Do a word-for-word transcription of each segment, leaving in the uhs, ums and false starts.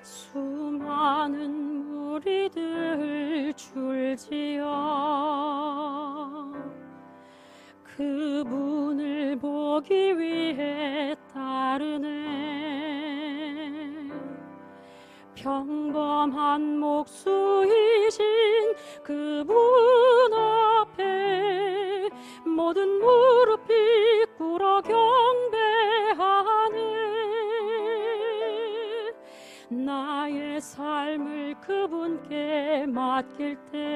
수많은 무리들 줄지어 그분을 보기 위해 따르네. 평범한 목수이신 그분 앞에 모든 무릎이 꿇어 경배하네. 나의 삶을 그분께 맡길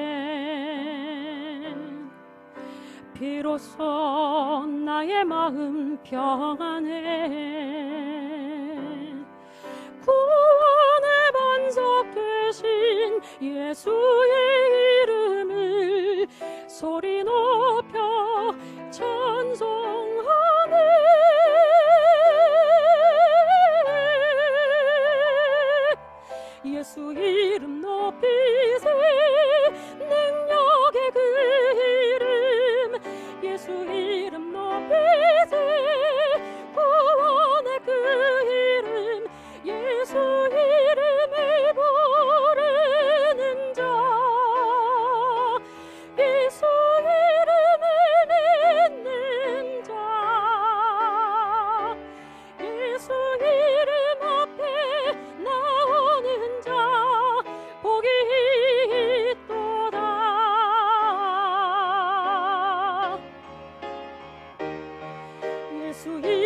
때 비로소 나의 마음 평안해. 구원의 반석 되신 예수의 이름을 소리 높여 찬송하네. 예수 이름 높이세. 능력의 그 이름 예수 이름 높이세. 구원의 그 이름 예수 이름을 부르는 자 예수 이름을 믿는 자 예수 이름 앞에 나오는 자 복이 있도다. 예수 이름